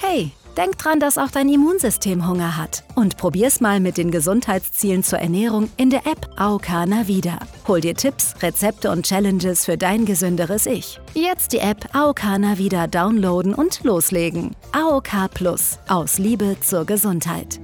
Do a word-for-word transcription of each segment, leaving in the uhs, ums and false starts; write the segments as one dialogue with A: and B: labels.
A: Hey, denk dran, dass auch dein Immunsystem Hunger hat. Und probier's mal mit den Gesundheitszielen zur Ernährung in der App A O K Navida. Hol dir Tipps, Rezepte und Challenges für dein gesünderes Ich. Jetzt die App A O K Navida downloaden und loslegen. A O K Plus. Aus Liebe zur Gesundheit.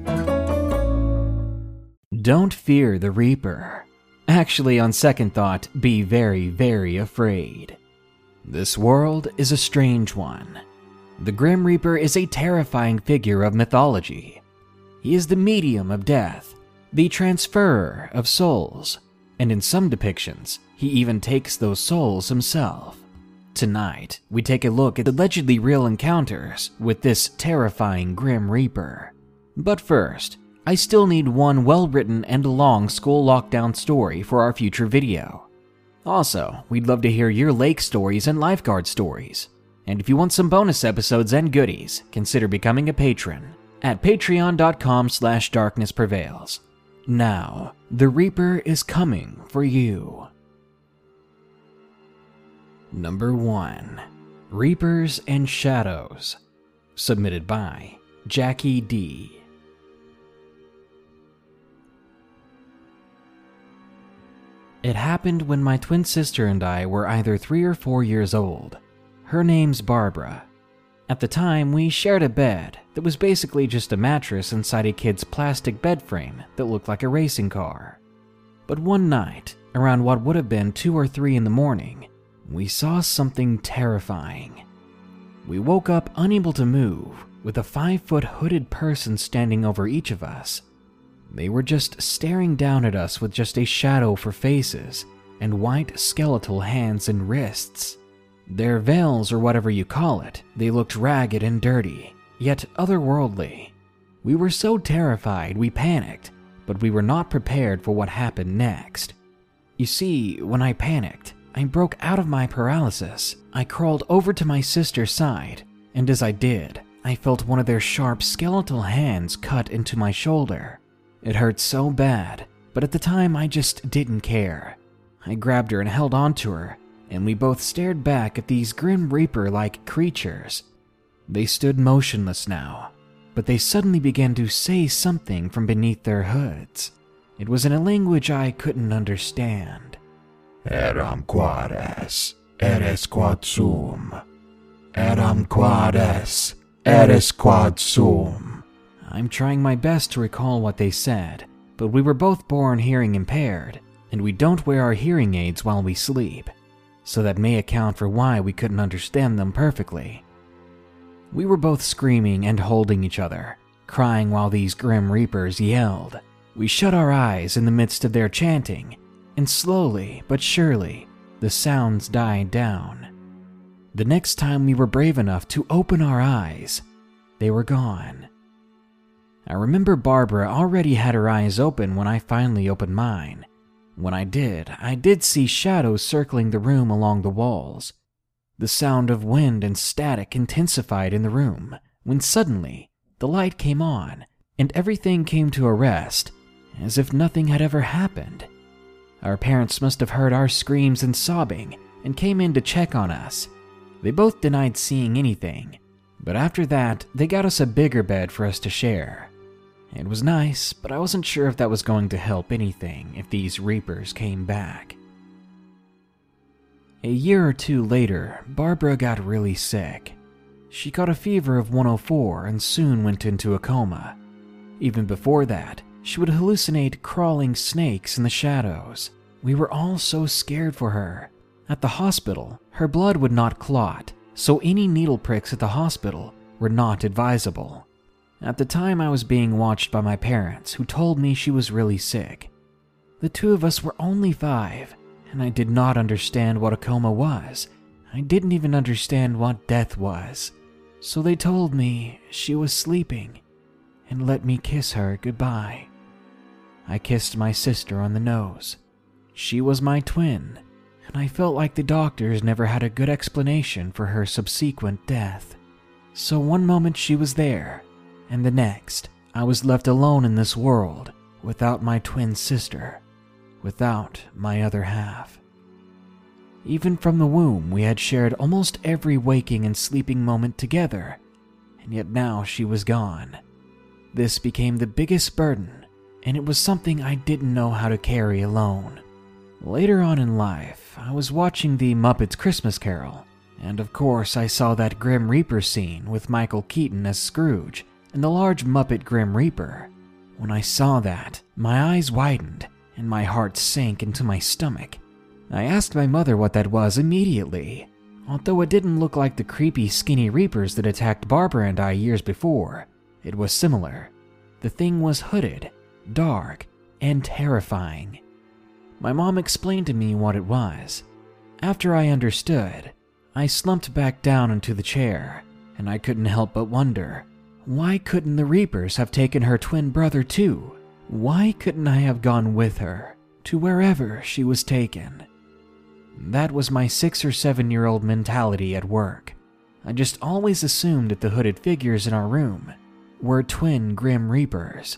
B: Don't fear the Reaper. Actually, on second thought, be very, very afraid. This world is a strange one. The Grim Reaper is a terrifying figure of mythology. He is the medium of death, the transferer of souls, and in some depictions, he even takes those souls himself. Tonight, we take a look at allegedly real encounters with this terrifying Grim Reaper. But first, I still need one well-written and long school lockdown story for our future video. Also, we'd love to hear your lake stories and lifeguard stories. And if you want some bonus episodes and goodies, consider becoming a patron at patreon.com slash darknessprevails. Now, the Reaper is coming for you. Number one. Reapers and Shadows. Submitted by Jackie D. It happened when my twin sister and I were either three or four years old. Her name's Barbara. At the time, we shared a bed that was basically just a mattress inside a kid's plastic bed frame that looked like a racing car. But one night, around what would have been two or three in the morning, we saw something terrifying. We woke up unable to move, with a five-foot hooded person standing over each of us. They were just staring down at us with just a shadow for faces and white skeletal hands and wrists. Their veils, or whatever you call it, they looked ragged and dirty, yet otherworldly. We were so terrified we panicked, but we were not prepared for what happened next. You see, when I panicked, I broke out of my paralysis. I crawled over to my sister's side, and as I did, I felt one of their sharp skeletal hands cut into my shoulder. It hurt so bad, but at the time I just didn't care. I grabbed her and held onto her, and we both stared back at these Grim Reaper-like creatures. They stood motionless now, but they suddenly began to say something from beneath their hoods. It was in a language I couldn't understand.
C: Eram quades, eres quod sum. Eram quades, eres quod sum.
B: I'm trying my best to recall what they said, but we were both born hearing impaired, and we don't wear our hearing aids while we sleep, so that may account for why we couldn't understand them perfectly. We were both screaming and holding each other, crying while these Grim Reapers yelled. We shut our eyes in the midst of their chanting, and slowly but surely, the sounds died down. The next time we were brave enough to open our eyes, they were gone. I remember Barbara already had her eyes open when I finally opened mine. When I did, I did see shadows circling the room along the walls. The sound of wind and static intensified in the room, when suddenly, the light came on, and everything came to a rest, as if nothing had ever happened. Our parents must have heard our screams and sobbing, and came in to check on us. They both denied seeing anything, but after that, they got us a bigger bed for us to share. It was nice, but I wasn't sure if that was going to help anything if these Reapers came back. A year or two later, Barbara got really sick. She caught a fever of one oh four and soon went into a coma. Even before that, she would hallucinate crawling snakes in the shadows. We were all so scared for her. At the hospital, her blood would not clot, so any needle pricks at the hospital were not advisable. At the time, I was being watched by my parents, who told me she was really sick. The two of us were only five, and I did not understand what a coma was. I didn't even understand what death was. So they told me she was sleeping, and let me kiss her goodbye. I kissed my sister on the nose. She was my twin, and I felt like the doctors never had a good explanation for her subsequent death. So one moment she was there, and the next, I was left alone in this world, without my twin sister, without my other half. Even from the womb, we had shared almost every waking and sleeping moment together, and yet now she was gone. This became the biggest burden, and it was something I didn't know how to carry alone. Later on in life, I was watching the Muppets Christmas Carol, and of course I saw that Grim Reaper scene with Michael Keaton as Scrooge and the large Muppet Grim Reaper. When I saw that, my eyes widened and my heart sank into my stomach. I asked my mother what that was immediately, although it didn't look like the creepy skinny Reapers that attacked Barbara and I years before. It was similar. The thing was hooded, dark, and terrifying. My mom explained to me what it was. After I understood, I slumped back down into the chair, and I couldn't help but wonder, why couldn't the Reapers have taken her twin brother too? Why couldn't I have gone with her to wherever she was taken? That was my six or seven year old mentality at work. I just always assumed that the hooded figures in our room were twin Grim Reapers.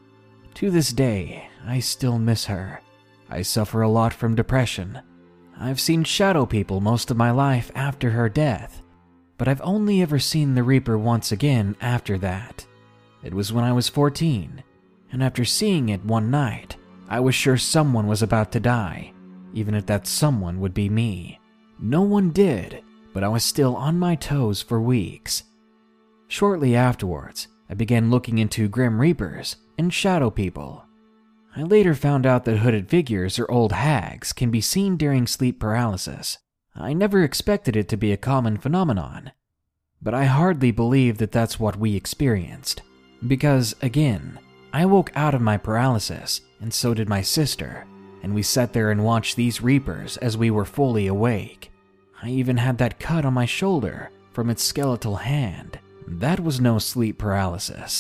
B: To this day, I still miss her. I suffer a lot from depression. I've seen shadow people most of my life after her death, but I've only ever seen the Reaper once again after that. It was when I was fourteen, and after seeing it one night, I was sure someone was about to die, even if that someone would be me. No one did, but I was still on my toes for weeks. Shortly afterwards, I began looking into Grim Reapers and shadow people. I later found out that hooded figures or old hags can be seen during sleep paralysis. I never expected it to be a common phenomenon, but I hardly believe that that's what we experienced. Because, again, I woke out of my paralysis, and so did my sister, and we sat there and watched these Reapers as we were fully awake. I even had that cut on my shoulder from its skeletal hand. That was no sleep paralysis.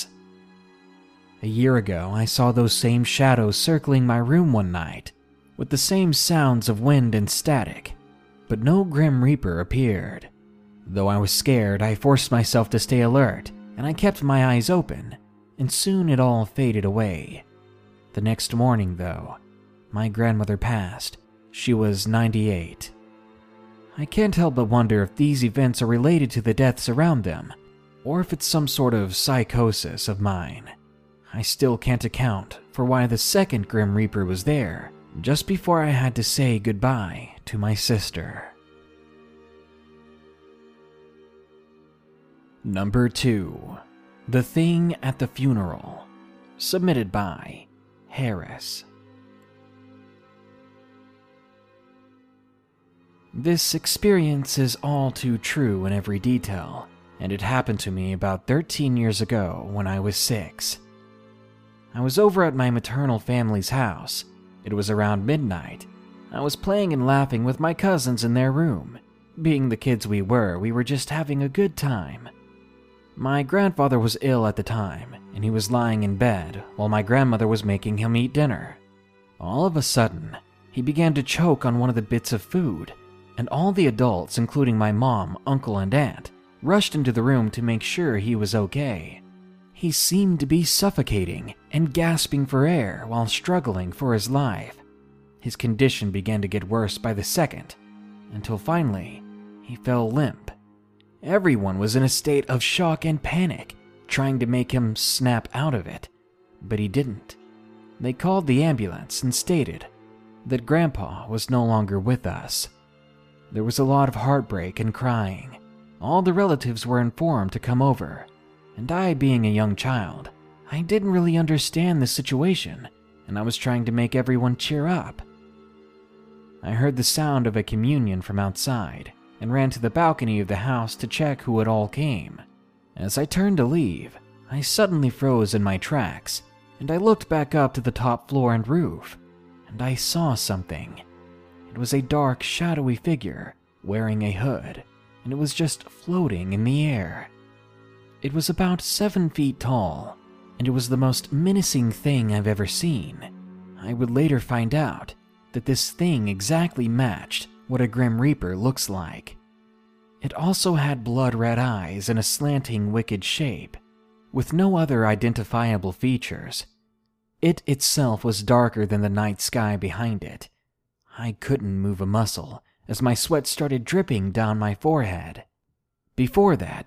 B: A year ago, I saw those same shadows circling my room one night, with the same sounds of wind and static, but no Grim Reaper appeared. Though I was scared, I forced myself to stay alert, and I kept my eyes open, and soon it all faded away. The next morning, though, my grandmother passed. She was ninety-eight. I can't help but wonder if these events are related to the deaths around them, or if it's some sort of psychosis of mine. I still can't account for why the second Grim Reaper was there just before I had to say goodbye to my sister. Number two. The Thing at the Funeral. Submitted by Harris. This experience is all too true in every detail, and it happened to me about thirteen years ago when I was six. I was over at my maternal family's house. It was around midnight. I was playing and laughing with my cousins in their room. Being the kids we were, we were just having a good time. My grandfather was ill at the time, and he was lying in bed while my grandmother was making him eat dinner. All of a sudden, he began to choke on one of the bits of food, and all the adults, including my mom, uncle, and aunt, rushed into the room to make sure he was okay. He seemed to be suffocating and gasping for air while struggling for his life. His condition began to get worse by the second, until finally, he fell limp. Everyone was in a state of shock and panic, trying to make him snap out of it, but he didn't. They called the ambulance and stated that Grandpa was no longer with us. There was a lot of heartbreak and crying. All the relatives were informed to come over, and I, being a young child, I didn't really understand the situation, and I was trying to make everyone cheer up. I heard the sound of a communion from outside, and ran to the balcony of the house to check who it all came. As I turned to leave, I suddenly froze in my tracks, and I looked back up to the top floor and roof, and I saw something. It was a dark, shadowy figure, wearing a hood, and it was just floating in the air. It was about seven feet tall, and it was the most menacing thing I've ever seen. I would later find out that this thing exactly matched what a Grim Reaper looks like. It also had blood-red eyes and a slanting, wicked shape, with no other identifiable features. It itself was darker than the night sky behind it. I couldn't move a muscle, as my sweat started dripping down my forehead. Before that,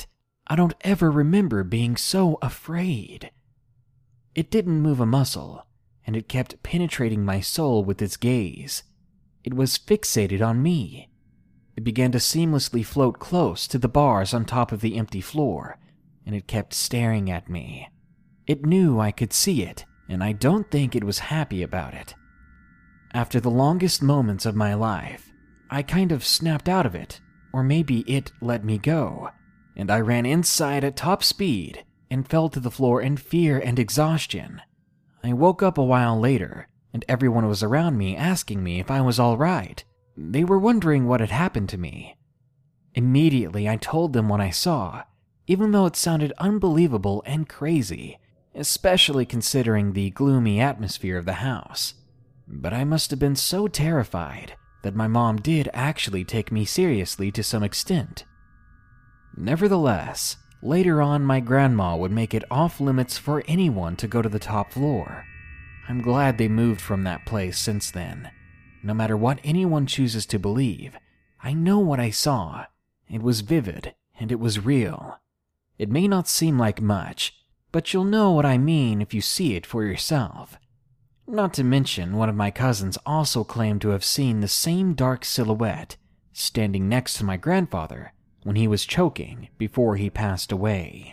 B: I don't ever remember being so afraid. It didn't move a muscle, and it kept penetrating my soul with its gaze. It was fixated on me. It began to seamlessly float close to the bars on top of the empty floor, and it kept staring at me. It knew I could see it, and I don't think it was happy about it. After the longest moments of my life, I kind of snapped out of it, or maybe it let me go, and I ran inside at top speed and fell to the floor in fear and exhaustion. I woke up a while later, and everyone was around me asking me if I was all right. They were wondering what had happened to me. Immediately, I told them what I saw, even though it sounded unbelievable and crazy, especially considering the gloomy atmosphere of the house. But I must have been so terrified that my mom did actually take me seriously to some extent. Nevertheless, later on my grandma would make it off limits for anyone to go to the top floor. I'm glad they moved from that place since then. No matter what anyone chooses to believe, I know what I saw. It was vivid, and it was real. It may not seem like much, but you'll know what I mean if you see it for yourself. Not to mention, one of my cousins also claimed to have seen the same dark silhouette standing next to my grandfather when he was choking before he passed away.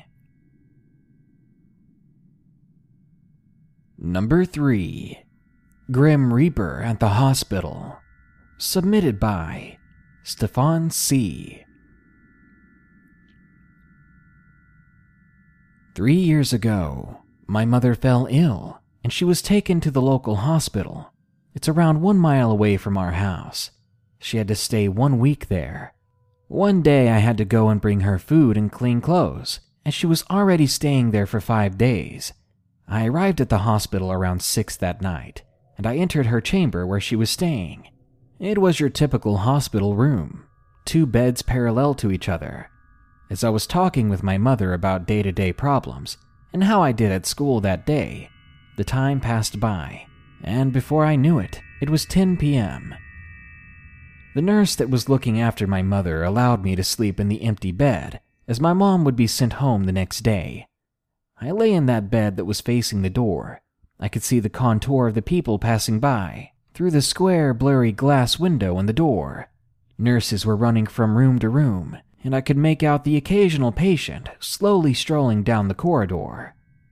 B: Number three. Grim Reaper at the Hospital. Submitted by Stefan C. Three years ago, my mother fell ill, and she was taken to the local hospital. It's around one mile away from our house. She had to stay one week there. One day I had to go and bring her food and clean clothes, and she was already staying there for five days. I arrived at the hospital around six that night, and I entered her chamber where she was staying. It was your typical hospital room, two beds parallel to each other. As I was talking with my mother about day-to-day problems and how I did at school that day, the time passed by, and before I knew it, it was ten p.m. The nurse that was looking after my mother allowed me to sleep in the empty bed, as my mom would be sent home the next day. I lay in that bed that was facing the door. I could see the contour of the people passing by through the square, blurry glass window in the door. Nurses were running from room to room, and I could make out the occasional patient slowly strolling down the corridor.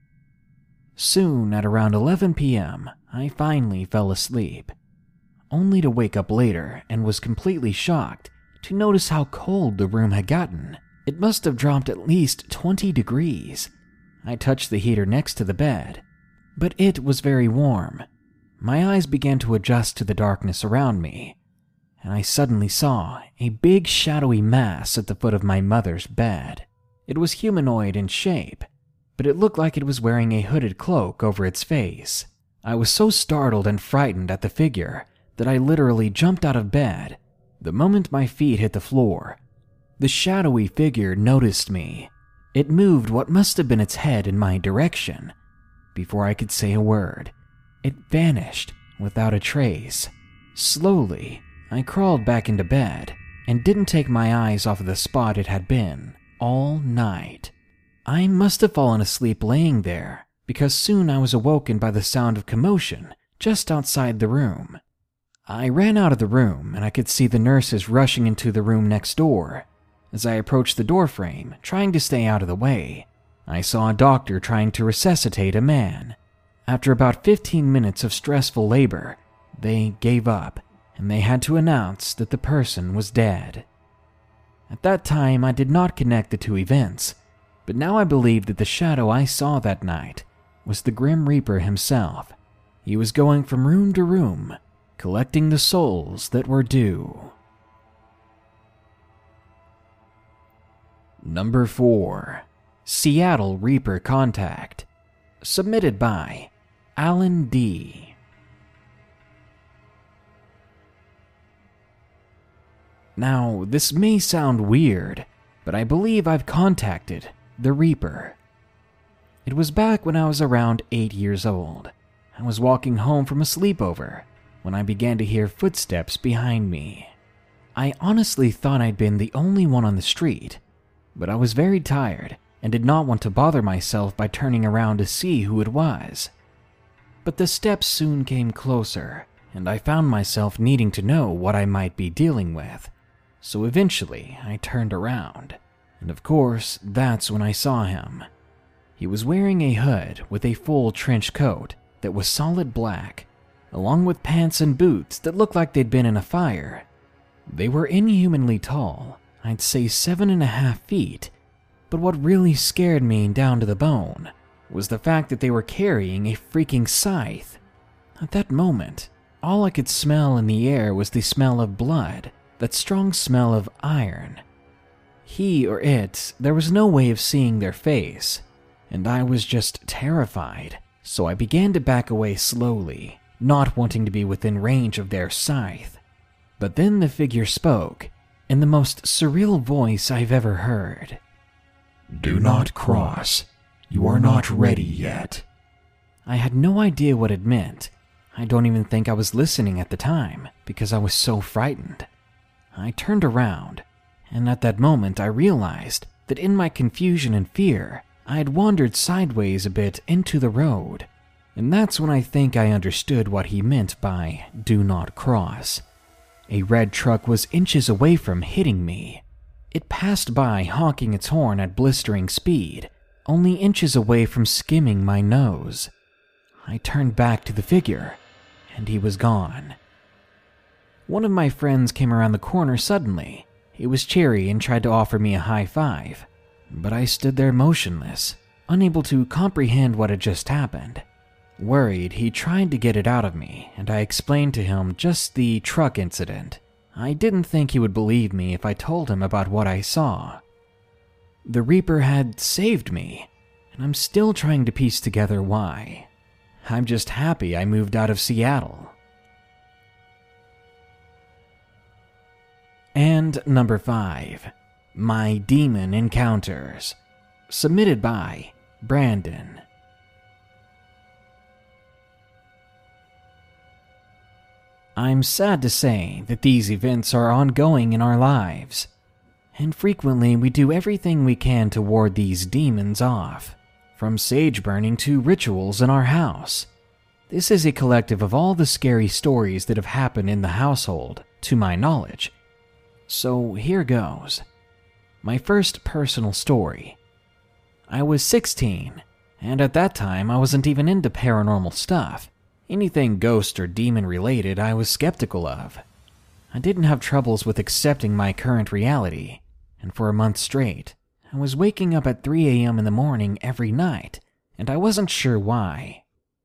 B: Soon, at around eleven p.m., I finally fell asleep, only to wake up later and was completely shocked to notice how cold the room had gotten. It must have dropped at least twenty degrees. I touched the heater next to the bed, but it was very warm. My eyes began to adjust to the darkness around me, and I suddenly saw a big shadowy mass at the foot of my mother's bed. It was humanoid in shape, but it looked like it was wearing a hooded cloak over its face. I was so startled and frightened at the figure that I literally jumped out of bed the moment my feet hit the floor. The shadowy figure noticed me. It moved what must have been its head in my direction. Before I could say a word, it vanished without a trace. Slowly, I crawled back into bed and didn't take my eyes off of the spot it had been all night. I must have fallen asleep laying there, because soon I was awoken by the sound of commotion just outside the room. I ran out of the room and I could see the nurses rushing into the room next door. As I approached the doorframe, trying to stay out of the way, I saw a doctor trying to resuscitate a man. After about fifteen minutes of stressful labor, they gave up, and they had to announce that the person was dead. At that time, I did not connect the two events, but now I believe that the shadow I saw that night was the Grim Reaper himself. He was going from room to room, collecting the souls that were due. Number four. Seattle Reaper Contact. Submitted by Alan D. Now, this may sound weird, but I believe I've contacted the Reaper. It was back when I was around eight years old. I was walking home from a sleepover when I began to hear footsteps behind me. I honestly thought I'd been the only one on the street. but I was very tired and did not want to bother myself by turning around to see who it was. But the steps soon came closer, and I found myself needing to know what I might be dealing with. So eventually, I turned around, and of course, that's when I saw him. He was wearing a hood with a full trench coat that was solid black, along with pants and boots that looked like they'd been in a fire. They were inhumanly tall, I'd say seven and a half feet, but what really scared me down to the bone was the fact that they were carrying a freaking scythe. At that moment, all I could smell in the air was the smell of blood, that strong smell of iron. He or it, there was no way of seeing their face, and I was just terrified, so I began to back away slowly, not wanting to be within range of their scythe. But then the figure spoke, in the most surreal voice I've ever heard.
C: "Do not cross. You are not ready yet."
B: I had no idea what it meant. I don't even think I was listening at the time, because I was so frightened. I turned around, and at that moment I realized that in my confusion and fear, I had wandered sideways a bit into the road, and that's when I think I understood what he meant by "do not cross." A red truck was inches away from hitting me. It passed by honking its horn at blistering speed, only inches away from skimming my nose. I turned back to the figure, and he was gone. One of my friends came around the corner suddenly. It was Cherry and tried to offer me a high five, but I stood there motionless, unable to comprehend what had just happened. Worried, he tried to get it out of me, and I explained to him just the truck incident. I didn't think he would believe me if I told him about what I saw. The Reaper had saved me, and I'm still trying to piece together why. I'm just happy I moved out of Seattle. And number five, My Demon Encounters, submitted by Brandon. I'm sad to say that these events are ongoing in our lives, and frequently we do everything we can to ward these demons off, from sage burning to rituals in our house. This is a collective of all the scary stories that have happened in the household, to my knowledge. So here goes. My first personal story. I was sixteen, and at that time I wasn't even into paranormal stuff. Anything ghost or demon related I was skeptical of. I didn't have troubles with accepting my current reality, and for a month straight, I was waking up at three a m in the morning every night, and I wasn't sure why.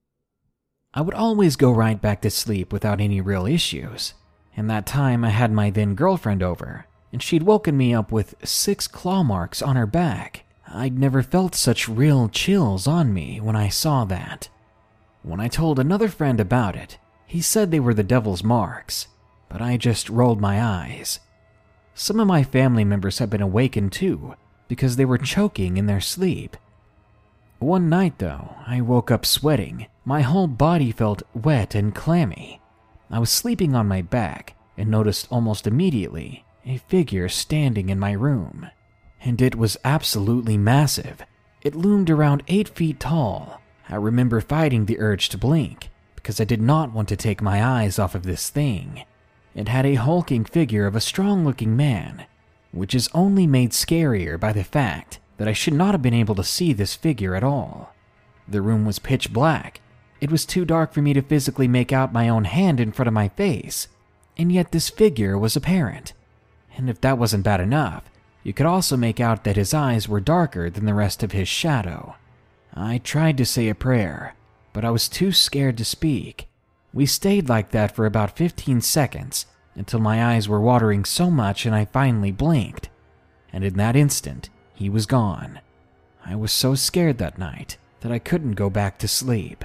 B: I would always go right back to sleep without any real issues, and that time I had my then girlfriend over, and she'd woken me up with six claw marks on her back. I'd never felt such real chills on me when I saw that. When I told another friend about it, he said they were the devil's marks, but I just rolled my eyes. Some of my family members had been awakened too, because they were choking in their sleep. One night though, I woke up sweating. My whole body felt wet and clammy. I was sleeping on my back and noticed almost immediately a figure standing in my room. And it was absolutely massive. It loomed around eight feet tall. I remember fighting the urge to blink, because I did not want to take my eyes off of this thing. It had a hulking figure of a strong-looking man, which is only made scarier by the fact that I should not have been able to see this figure at all. The room was pitch black. It was too dark for me to physically make out my own hand in front of my face, and yet this figure was apparent. And if that wasn't bad enough, you could also make out that his eyes were darker than the rest of his shadow. I tried to say a prayer, but I was too scared to speak. We stayed like that for about fifteen seconds, until my eyes were watering so much and I finally blinked. And in that instant, he was gone. I was so scared that night that I couldn't go back to sleep.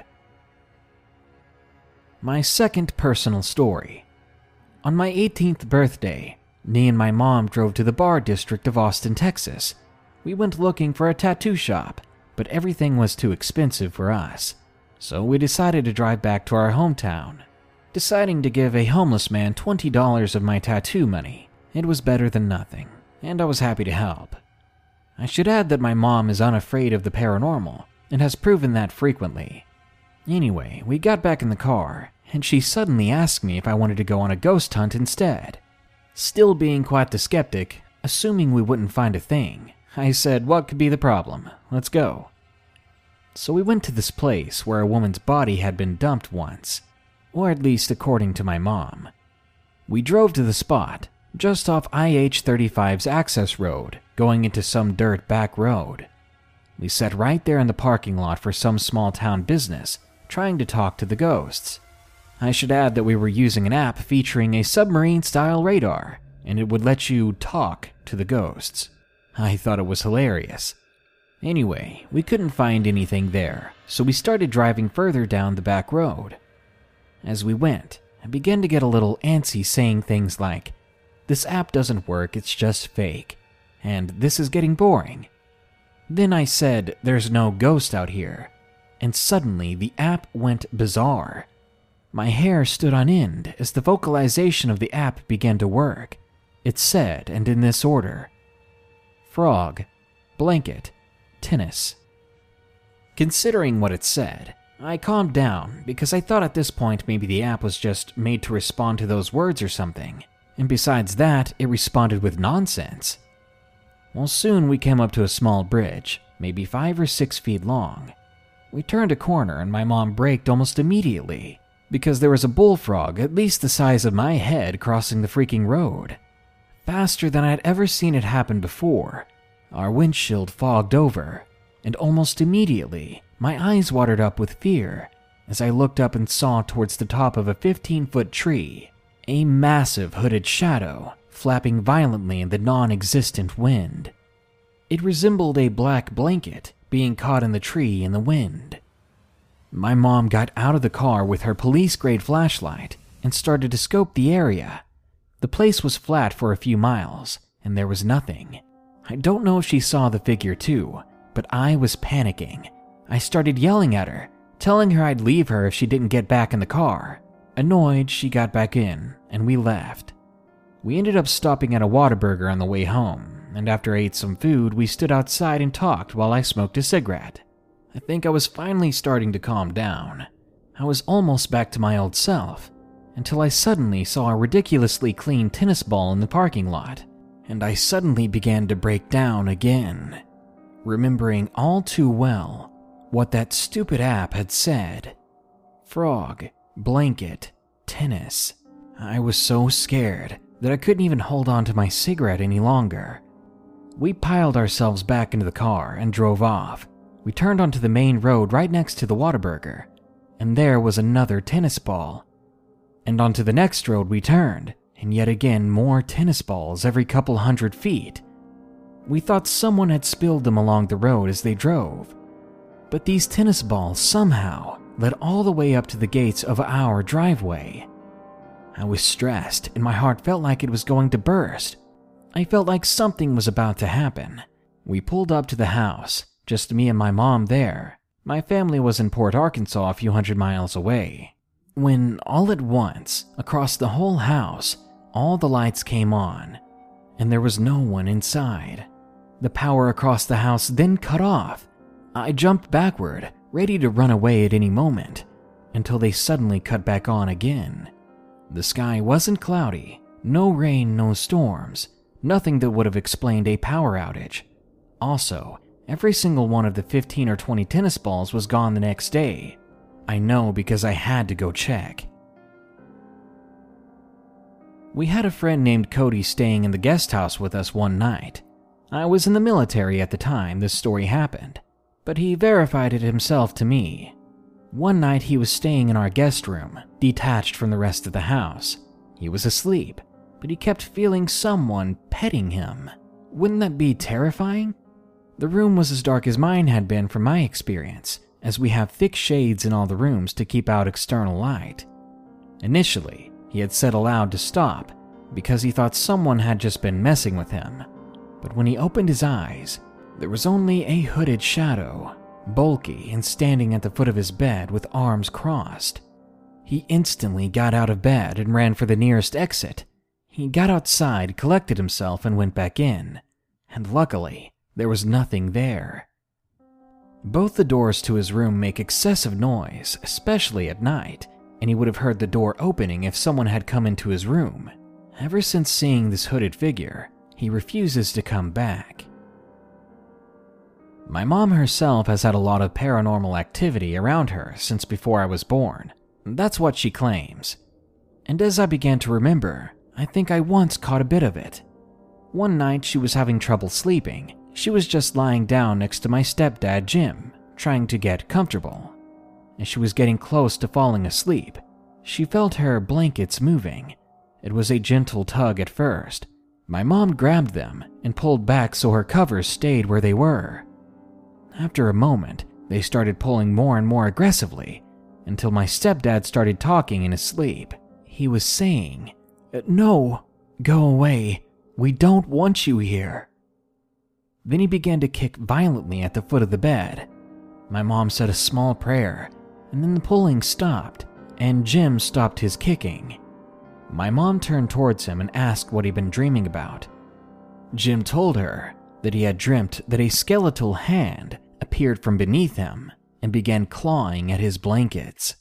B: My second personal story. On my eighteenth birthday, me and my mom drove to the bar district of Austin, Texas. We went looking for a tattoo shop, but everything was too expensive for us, so we decided to drive back to our hometown. Deciding to give a homeless man twenty dollars of my tattoo money, it was better than nothing, and I was happy to help. I should add that my mom is unafraid of the paranormal and has proven that frequently. Anyway, we got back in the car, and she suddenly asked me if I wanted to go on a ghost hunt instead. Still being quite the skeptic, assuming we wouldn't find a thing, I said, what could be the problem? Let's go. So we went to this place where a woman's body had been dumped once, or at least according to my mom. We drove to the spot, just off I H thirty-five's access road, going into some dirt back road. We sat right there in the parking lot for some small town business, trying to talk to the ghosts. I should add that we were using an app featuring a submarine-style radar, and it would let you talk to the ghosts. I thought it was hilarious. Anyway, we couldn't find anything there, so we started driving further down the back road. As we went, I began to get a little antsy saying things like, "This app doesn't work, it's just fake," and "This is getting boring." Then I said, "There's no ghost out here," and suddenly the app went bizarre. My hair stood on end as the vocalization of the app began to work. It said, and in this order: frog, blanket, tennis. Considering what it said, I calmed down because I thought at this point maybe the app was just made to respond to those words or something, and besides that, it responded with nonsense. Well, soon we came up to a small bridge, maybe five or six feet long. We turned a corner and my mom braked almost immediately, because there was a bullfrog at least the size of my head crossing the freaking road. Faster than I'd ever seen it happen before, our windshield fogged over, and almost immediately, my eyes watered up with fear as I looked up and saw towards the top of a fifteen-foot tree a massive hooded shadow flapping violently in the non-existent wind. It resembled a black blanket being caught in the tree in the wind. My mom got out of the car with her police-grade flashlight and started to scope the area. The place was flat for a few miles, and there was nothing. I don't know if she saw the figure too, but I was panicking. I started yelling at her, telling her I'd leave her if she didn't get back in the car. Annoyed, she got back in, and we left. We ended up stopping at a Whataburger on the way home, and after I ate some food, we stood outside and talked while I smoked a cigarette. I think I was finally starting to calm down. I was almost back to my old self, until I suddenly saw a ridiculously clean tennis ball in the parking lot, and I suddenly began to break down again, remembering all too well what that stupid app had said. Frog, blanket, tennis. I was so scared that I couldn't even hold on to my cigarette any longer. We piled ourselves back into the car and drove off. We turned onto the main road right next to the Whataburger, and there was another tennis ball. And onto the next road we turned, and yet again more tennis balls every couple hundred feet. We thought someone had spilled them along the road as they drove. But these tennis balls somehow led all the way up to the gates of our driveway. I was stressed, and my heart felt like it was going to burst. I felt like something was about to happen. We pulled up to the house, just me and my mom there. My family was in Port Arkansas a few hundred miles away. When, all at once, across the whole house, all the lights came on, and there was no one inside. The power across the house then cut off. I jumped backward, ready to run away at any moment, until they suddenly cut back on again. The sky wasn't cloudy, no rain, no storms, nothing that would have explained a power outage. Also, every single one of the fifteen or twenty tennis balls was gone the next day. I know because I had to go check. We had a friend named Cody staying in the guest house with us one night. I was in the military at the time this story happened, but he verified it himself to me. One night he was staying in our guest room, detached from the rest of the house. He was asleep, but he kept feeling someone petting him. Wouldn't that be terrifying? The room was as dark as mine had been from my experience, as we have thick shades in all the rooms to keep out external light. Initially, he had said aloud to stop because he thought someone had just been messing with him. But when he opened his eyes, there was only a hooded shadow, bulky and standing at the foot of his bed with arms crossed. He instantly got out of bed and ran for the nearest exit. He got outside, collected himself, and went back in. And luckily, There was nothing there. Both the doors to his room make excessive noise, especially at night, and he would have heard the door opening if someone had come into his room. Ever since seeing this hooded figure, he refuses to come back. My mom herself has had a lot of paranormal activity around her since before I was born. That's what she claims. And as I began to remember, I think I once caught a bit of it. One night she was having trouble sleeping. She was just lying down next to my stepdad, Jim, trying to get comfortable. As she was getting close to falling asleep, she felt her blankets moving. It was a gentle tug at first. My mom grabbed them and pulled back so her covers stayed where they were. After a moment, they started pulling more and more aggressively until my stepdad started talking in his sleep. He was saying, "No, go away. We don't want you here." Then he began to kick violently at the foot of the bed. My mom said a small prayer, and then the pulling stopped, and Jim stopped his kicking. My mom turned towards him and asked what he'd been dreaming about. Jim told her that he had dreamt that a skeletal hand appeared from beneath him and began clawing at his blankets.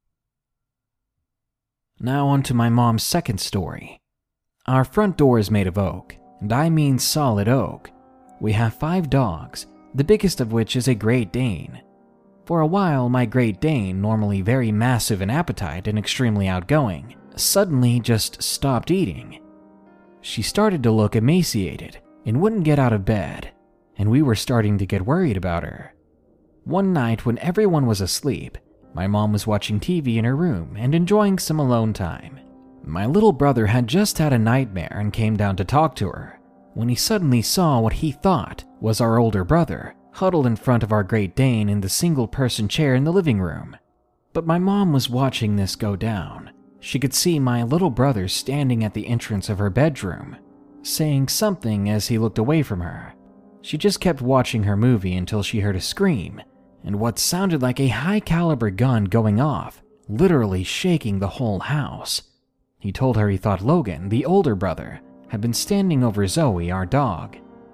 B: Now on to my mom's second story. Our front door is made of oak, and I mean solid oak. We have five dogs, the biggest of which is a Great Dane. For a while, my Great Dane, normally very massive in appetite and extremely outgoing, suddenly just stopped eating. She started to look emaciated and wouldn't get out of bed, and we were starting to get worried about her. One night when everyone was asleep, my mom was watching T V in her room and enjoying some alone time. My little brother had just had a nightmare and came down to talk to her, when he suddenly saw what he thought was our older brother huddled in front of our Great Dane in the single-person chair in the living room. But my mom was watching this go down. She could see my little brother standing at the entrance of her bedroom, saying something as he looked away from her. She just kept watching her movie until she heard a scream, and what sounded like a high-caliber gun going off, literally shaking the whole house. He told her he thought Logan, the older brother, had been standing over Zoe, our dog.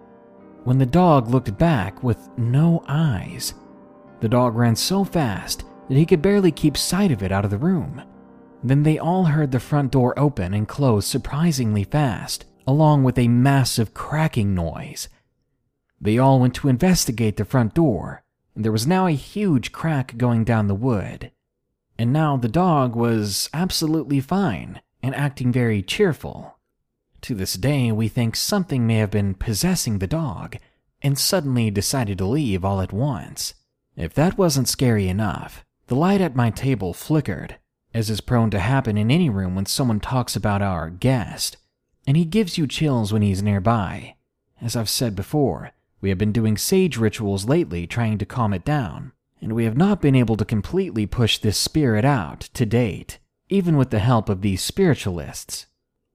B: When the dog looked back with no eyes, the dog ran so fast that he could barely keep sight of it out of the room. Then they all heard the front door open and close surprisingly fast, along with a massive cracking noise. They all went to investigate the front door, and there was now a huge crack going down the wood. And now the dog was absolutely fine and acting very cheerful. To this day, we think something may have been possessing the dog and suddenly decided to leave all at once. If that wasn't scary enough, the light at my table flickered, as is prone to happen in any room when someone talks about our guest, and he gives you chills when he's nearby. As I've said before, we have been doing sage rituals lately trying to calm it down, and we have not been able to completely push this spirit out to date, even with the help of these spiritualists.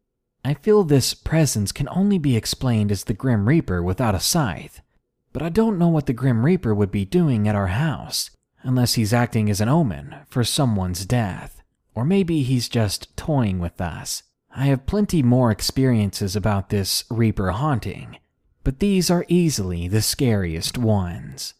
B: I feel this presence can only be explained as the Grim Reaper without a scythe, but I don't know what the Grim Reaper would be doing at our house, unless he's acting as an omen for someone's death, or maybe he's just toying with us. I have plenty more experiences about this Reaper haunting, but these are easily the scariest ones.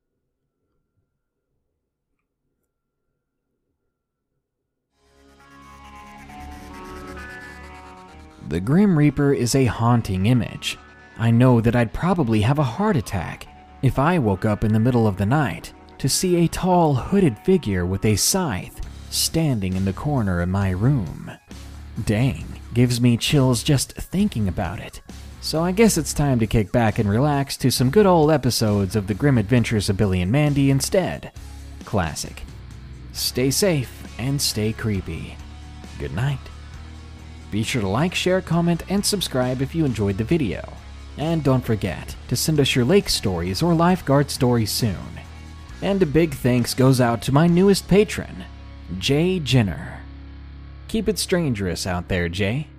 B: The Grim Reaper is a haunting image. I know that I'd probably have a heart attack if I woke up in the middle of the night to see a tall hooded figure with a scythe standing in the corner of my room. Dang, gives me chills just thinking about it. So I guess it's time to kick back and relax to some good old episodes of The Grim Adventures of Billy and Mandy instead. Classic. Stay safe and stay creepy. Good night. Be sure to like, share, comment, and subscribe if you enjoyed the video. And don't forget to send us your lake stories or lifeguard stories soon. And a big thanks goes out to my newest patron, Jay Jenner. Keep it strangerous out there, Jay.